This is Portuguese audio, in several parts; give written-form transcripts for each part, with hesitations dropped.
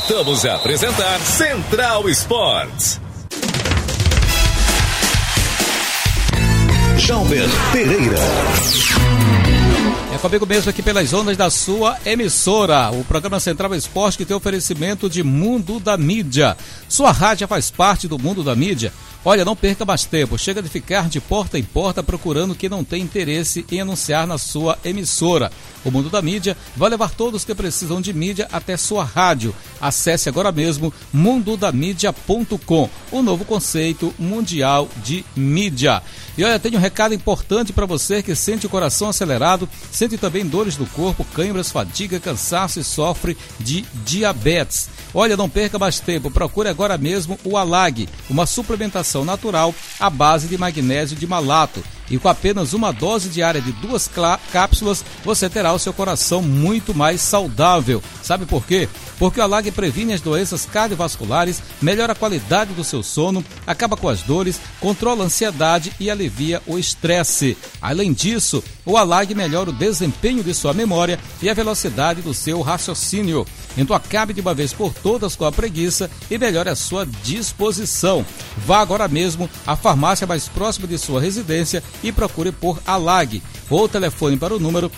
Voltamos a apresentar Central Esportes. Jalber Pereira. É comigo mesmo aqui pelas ondas da sua emissora, o programa Central Esporte, que tem oferecimento de Mundo da Mídia. Sua rádio faz parte do Mundo da Mídia. Olha, não perca mais tempo, chega de ficar de porta em porta procurando quem não tem interesse em anunciar na sua emissora. O Mundo da Mídia vai levar todos que precisam de mídia até sua rádio. Acesse agora mesmo mundodamídia.com, o novo conceito mundial de mídia. E olha, tem um recado importante para você que sente o coração acelerado, sente também dores do corpo, câimbras, fadiga, cansaço e sofre de diabetes. Olha, não perca mais tempo, procure agora mesmo o Alag, uma suplementação natural à base de magnésio de malato. E com apenas uma dose diária de 2 cápsulas, você terá o seu coração muito mais saudável. Sabe por quê? Porque o Alag previne as doenças cardiovasculares, melhora a qualidade do seu sono, acaba com as dores, controla a ansiedade e alivia o estresse. Além disso, o Alag melhora o desempenho de sua memória e a velocidade do seu raciocínio. Então acabe de uma vez por todas com a preguiça e melhore a sua disposição. Vá agora mesmo à farmácia mais próxima de sua residência e procure por Alag, ou telefone para o número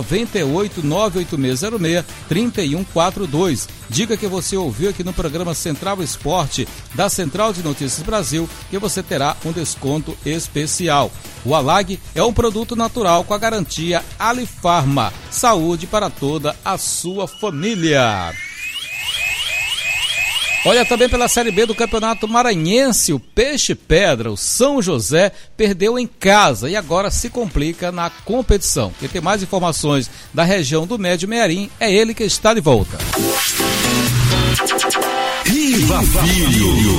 98-98606-3142. Diga que você ouviu aqui no programa Central Esporte da Central de Notícias Brasil, que você terá um desconto especial. O Alag é um produto natural com a garantia Alifarma. Saúde para toda a sua família. Olha, também pela Série B do Campeonato Maranhense, o Peixe Pedra, o São José, perdeu em casa e agora se complica na competição. Quem tem mais informações da região do Médio Mearim é ele que está de volta. Riva Filho.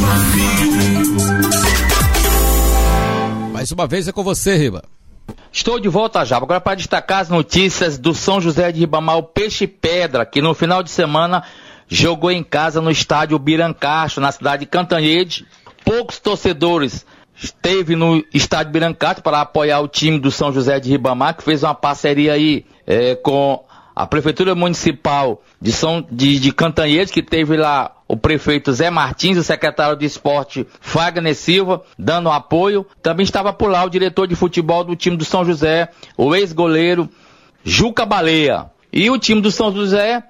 Mais uma vez é com você, Riba. Estou de volta já, agora para destacar as notícias do São José de Ribamar, o Peixe Pedra, que no final de semana jogou em casa no estádio Birancastro, na cidade de Cantanhede. Poucos torcedores esteve no estádio Birancastro para apoiar o time do São José de Ribamar, que fez uma parceria aí com a Prefeitura Municipal de Cantanhede, que teve lá o prefeito Zé Martins, o secretário de esporte Fagner Silva, dando apoio. Também estava por lá o diretor de futebol do time do São José, o ex-goleiro Juca Baleia. E o time do São José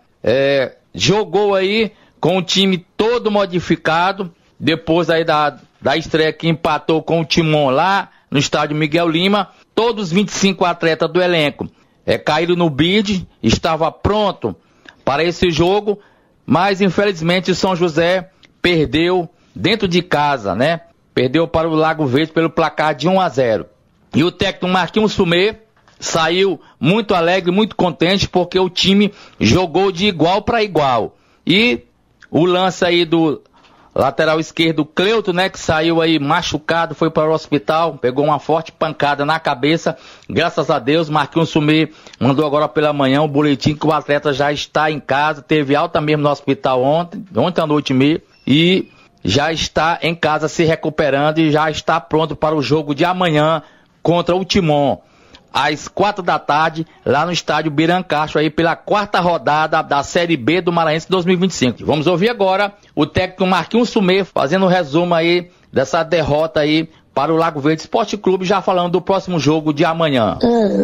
jogou aí com o time todo modificado, depois aí da estreia que empatou com o Timon lá no estádio Miguel Lima. Todos os 25 atletas do elenco caíram no bid, estava pronto para esse jogo, mas infelizmente o São José perdeu dentro de casa, né? Perdeu para o Lago Verde pelo placar de 1-0. E o técnico Marquinhos Fumê saiu muito alegre, muito contente, porque o time jogou de igual para igual. E o lance aí do lateral esquerdo, Cleuto, né, que saiu aí machucado, foi para o hospital, pegou uma forte pancada na cabeça. Graças a Deus, Marquinhos Sumê mandou agora pela manhã o boletim que o atleta já está em casa, teve alta mesmo no hospital ontem à noite mesmo, e já está em casa se recuperando e já está pronto para o jogo de amanhã contra o Timon, às 4 da tarde, lá no estádio Birancastro, aí pela 4ª rodada da Série B do Maranhense 2025. Vamos ouvir agora o técnico Marquinhos Sumê fazendo um resumo aí dessa derrota aí para o Lago Verde Esporte Clube, já falando do próximo jogo de amanhã.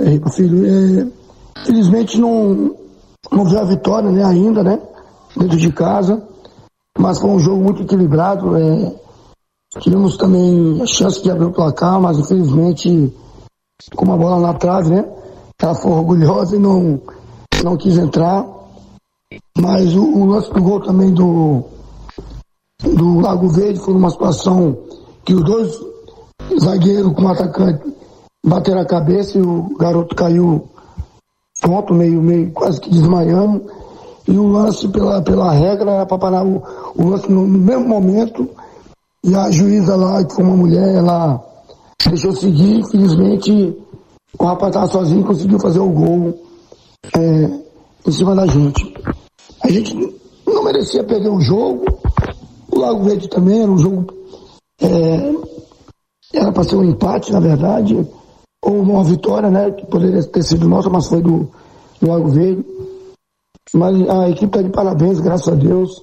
Filho, felizmente não veio a vitória, né, ainda, né, dentro de casa, mas foi um jogo muito equilibrado. Tivemos também a chance de abrir o placar, mas infelizmente com uma bola na trave, né? Ela foi orgulhosa e não quis entrar. Mas o lance do gol também do Lago Verde foi uma situação que os dois zagueiros com o atacante bateram a cabeça e o garoto caiu tonto, meio quase que desmaiando. E o lance pela regra era para parar o lance no mesmo momento. E a juíza lá, que foi uma mulher, ela deixou seguir. Infelizmente o rapaz estava sozinho e conseguiu fazer o gol em cima da gente. A gente não merecia perder o jogo. O Lago Verde também era um jogo, era para ser um empate, na verdade, ou uma vitória, né, que poderia ter sido nossa, mas foi do Lago Verde. Mas a equipe está de parabéns, graças a Deus.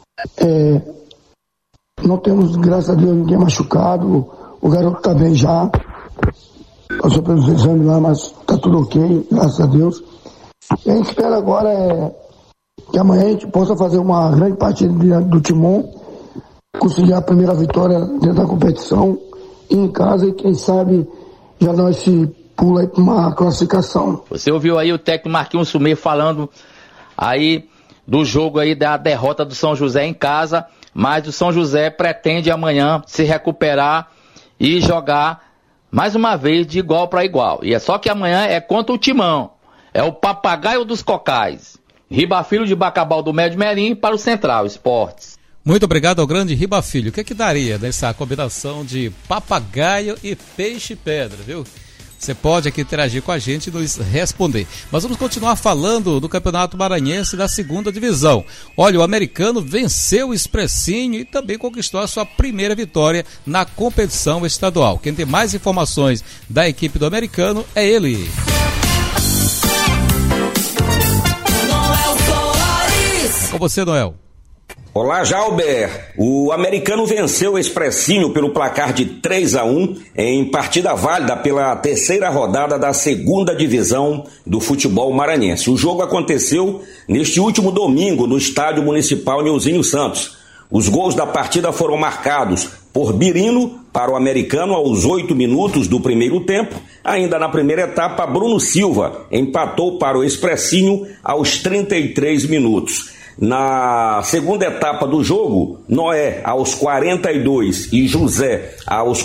Não temos, graças a Deus, ninguém machucado. O garoto está bem já. Passou pelos exames lá, mas está tudo ok, graças a Deus. E a gente espera agora que amanhã a gente possa fazer uma grande partida do Timon, conseguir a primeira vitória dentro da competição, ir em casa e quem sabe já dar esse pulo aí para uma classificação. Você ouviu aí o técnico Marquinhos Sumê falando aí do jogo aí da derrota do São José em casa, mas o São José pretende amanhã se recuperar e jogar mais uma vez de igual para igual. E é só que amanhã é contra o Timão, é o Papagaio dos Cocais. Riba Filho de Bacabal do Médio Merim para o Central Esportes. Muito obrigado ao grande Riba Filho. O que daria nessa combinação de papagaio e peixe-pedra, viu? Você pode aqui interagir com a gente e nos responder. Mas vamos continuar falando do Campeonato Maranhense da 2ª Divisão. Olha, o Americano venceu o Expressinho e também conquistou a sua primeira vitória na competição estadual. Quem tem mais informações da equipe do Americano é ele. Com você, Noel. Olá, Jalber. O Americano venceu o Expressinho pelo placar de 3-1 em partida válida pela 3ª rodada da 2ª Divisão do futebol maranhense. O jogo aconteceu neste último domingo no Estádio Municipal Nilzinho Santos. Os gols da partida foram marcados por Birino para o Americano aos 8 minutos do primeiro tempo. Ainda na primeira etapa, Bruno Silva empatou para o Expressinho aos 33 minutos. Na segunda etapa do jogo, Noé aos 42 e José aos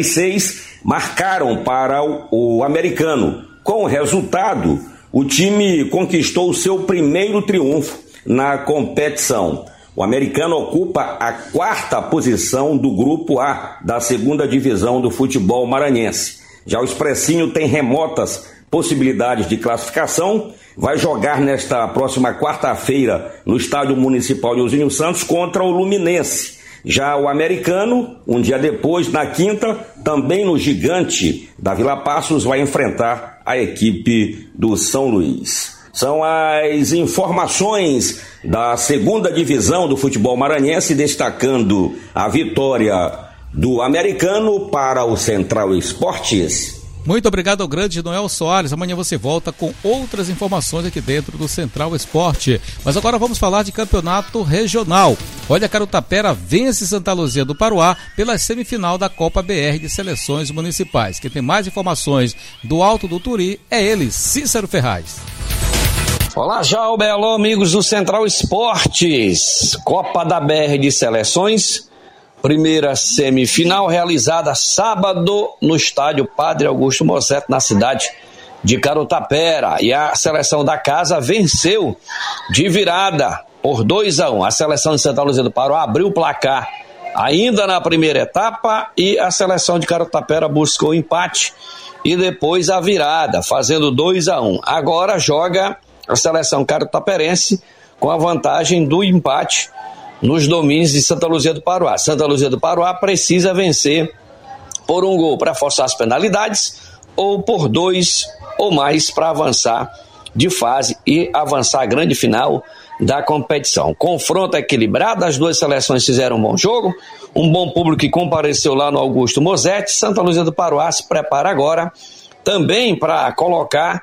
46 marcaram para o Americano. Com o resultado, o time conquistou o seu primeiro triunfo na competição. O Americano ocupa a 4ª posição do Grupo A da 2ª Divisão do futebol maranhense. Já o Expressinho tem remotas possibilidades de classificação, vai jogar nesta próxima quarta-feira no Estádio Municipal Nilzinho Santos contra o Luminense. Já o Americano, um dia depois, na quinta, também no Gigante da Vila Passos, vai enfrentar a equipe do São Luís. São as informações da 2ª Divisão do futebol maranhense, destacando a vitória do Americano para o Central Esportes. Muito obrigado ao grande Noel Soares. Amanhã você volta com outras informações aqui dentro do Central Esporte. Mas agora vamos falar de campeonato regional. Olha, Carutapera vence Santa Luzia do Paruá pela semifinal da Copa BR de Seleções Municipais. Quem tem mais informações do Alto do Turi é ele, Cícero Ferraz. Olá, Jalber, alô, amigos do Central Esportes. Copa da BR de Seleções. Primeira semifinal realizada sábado no estádio Padre Augusto Mosseto, na cidade de Carutapera. E a seleção da casa venceu de virada por 2-1. A seleção de Santa Luzia do Paruá abriu o placar ainda na primeira etapa e a seleção de Carutapera buscou o empate e depois a virada, fazendo 2-1. Agora joga a seleção carutaperense com a vantagem do empate nos domínios de Santa Luzia do Paruá. Santa Luzia do Paruá precisa vencer por 1 gol para forçar as penalidades ou por 2 ou mais para avançar de fase e avançar a grande final da competição. Confronto equilibrado, as duas seleções fizeram um bom jogo, um bom público que compareceu lá no Augusto Mossetti. Santa Luzia do Paruá se prepara agora também para colocar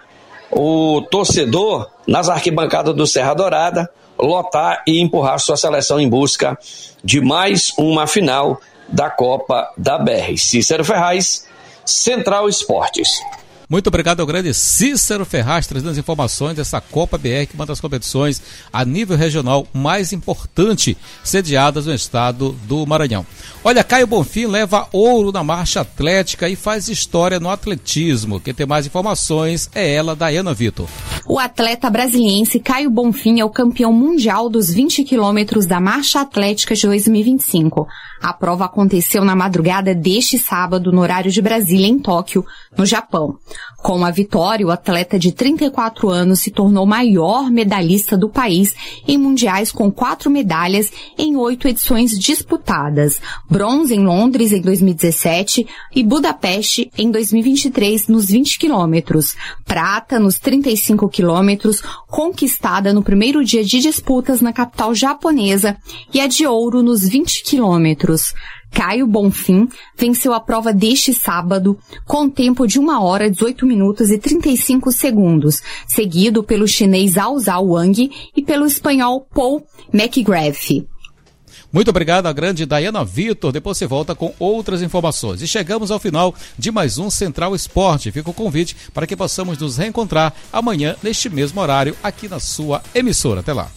o torcedor nas arquibancadas do Serra Dourada, lotar e empurrar sua seleção em busca de mais uma final da Copa da BR. Cícero Ferraz, Central Esportes. Muito obrigado ao grande Cícero Ferraz, trazendo as informações dessa Copa BR, que é uma das competições a nível regional mais importante sediadas no estado do Maranhão. Olha, Caio Bonfim leva ouro na marcha atlética e faz história no atletismo. Quem tem mais informações é ela, Dayana Vitor. O atleta brasiliense Caio Bonfim é o campeão mundial dos 20 quilômetros da marcha atlética de 2025. A prova aconteceu na madrugada deste sábado, no horário de Brasília, em Tóquio, no Japão. Com a vitória, o atleta de 34 anos se tornou o maior medalhista do país em mundiais, com 4 medalhas em 8 edições disputadas. Bronze em Londres em 2017 e Budapeste em 2023 nos 20 quilômetros. Prata nos 35 quilômetros, conquistada no primeiro dia de disputas na capital japonesa, e a de ouro nos 20 quilômetros. Caio Bonfim venceu a prova deste sábado com tempo de 1 hora, 18 minutos e 35 segundos, seguido pelo chinês Zhao Wang e pelo espanhol Paul McGrath. Muito obrigado, a grande Dayana Vitor. Depois você volta com outras informações. E chegamos ao final de mais um Central Esporte. Fica o convite para que possamos nos reencontrar amanhã, neste mesmo horário, aqui na sua emissora. Até lá.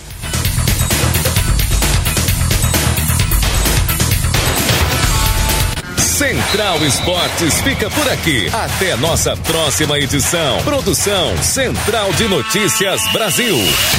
Central Esportes fica por aqui. Até nossa próxima edição. Produção Central de Notícias Brasil.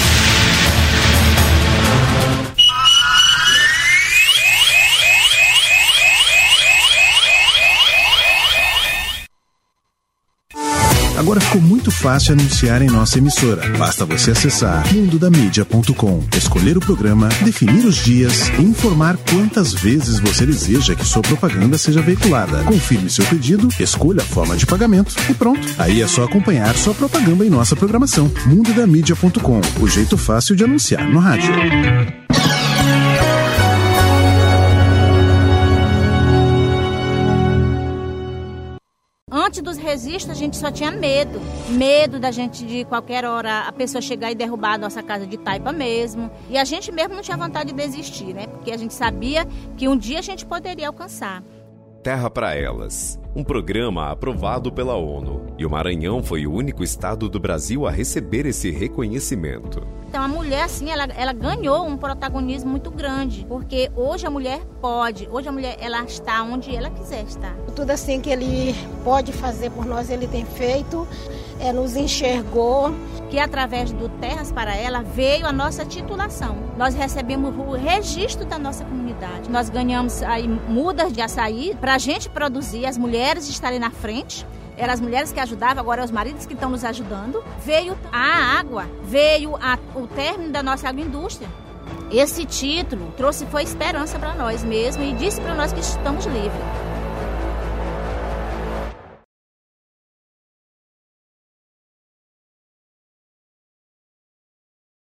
Agora ficou muito fácil anunciar em nossa emissora. Basta você acessar mundodamídia.com, escolher o programa, definir os dias e informar quantas vezes você deseja que sua propaganda seja veiculada. Confirme seu pedido, escolha a forma de pagamento e pronto. Aí é só acompanhar sua propaganda em nossa programação. mundodamídia.com, o jeito fácil de anunciar no rádio. Antes dos registros, a gente só tinha medo. Medo da gente, de qualquer hora, a pessoa chegar e derrubar a nossa casa de taipa mesmo. E a gente mesmo não tinha vontade de desistir, né? Porque a gente sabia que um dia a gente poderia alcançar. Terra para Elas, um programa aprovado pela ONU. E o Maranhão foi o único estado do Brasil a receber esse reconhecimento. Então a mulher, assim, ela ganhou um protagonismo muito grande, porque hoje a mulher pode, hoje a mulher, ela está onde ela quiser estar. Tudo assim que ele pode fazer por nós, ele tem feito, nos enxergou. Que através do Terras para Ela veio a nossa titulação. Nós recebemos o registro da nossa comunidade. Nós ganhamos aí mudas de açaí para a gente produzir, as mulheres estarem na frente. Eram as mulheres que ajudavam, agora é os maridos que estão nos ajudando. Veio a água, veio o término da nossa agroindústria. Esse título foi esperança para nós mesmos e disse para nós que estamos livres.